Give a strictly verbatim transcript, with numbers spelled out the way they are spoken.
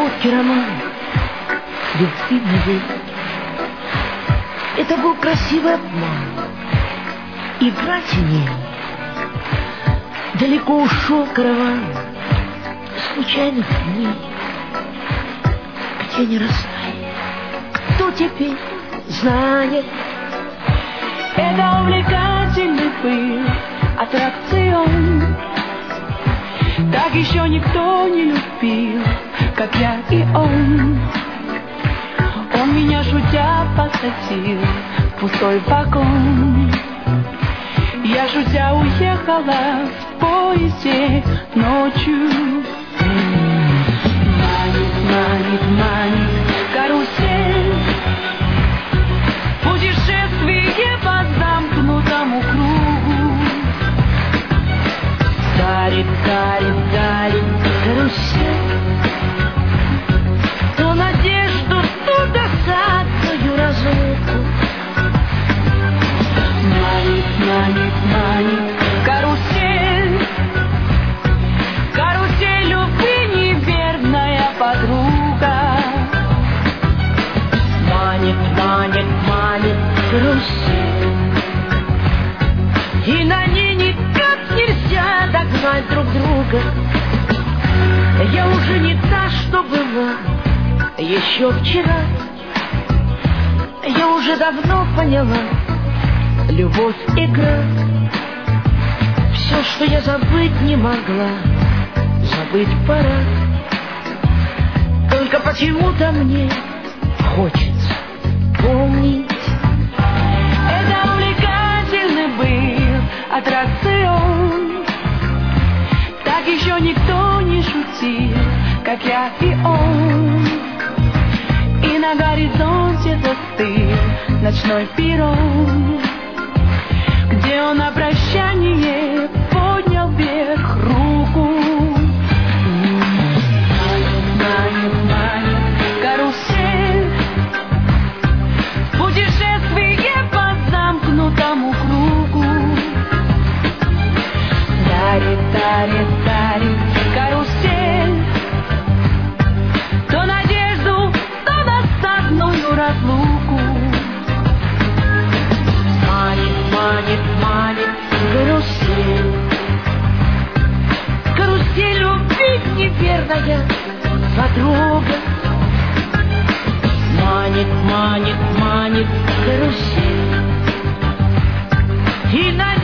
Короткий роман, любви. Это был красивый обман, игра теней. Далеко ушел караван случайных дней. Где не растает, кто теперь знает? Это увлекательный был аттракцион. Так еще никто не любил, как я и он. Он меня шутя посадил в пустой вагон. Я шутя уехала в поезде ночью. Манит, манит, манит карусель. Путешествие по замкнутому кругу. Дарит, дарит, дарит карусель. То надежду, то досадную разлуку. Манит, манит, манит карусель. Карусель любви, неверная подруга. Манит, манит, манит карусель. И на ней никак нельзя догнать друг друга. Я уже не та, что была еще вчера. Я уже давно поняла, любовь — игра. Все, что я забыть не могла, забыть пора. Только почему-то мне хочется помнить. Это увлекательный был аттракцион. Так еще никто не шутил, как я и он. И на горизонте застыл ночной перрон, где он на прощание поднял вверх руку. Манит, манит карусель. Путешествие по замкнутому кругу. Дарит, дарит, дарит карусель. То надежду, то досадную разлуку. Манит, манит, манит карусель. Карусель любви, неверная подруга. Манит, манит, манит карусель. И на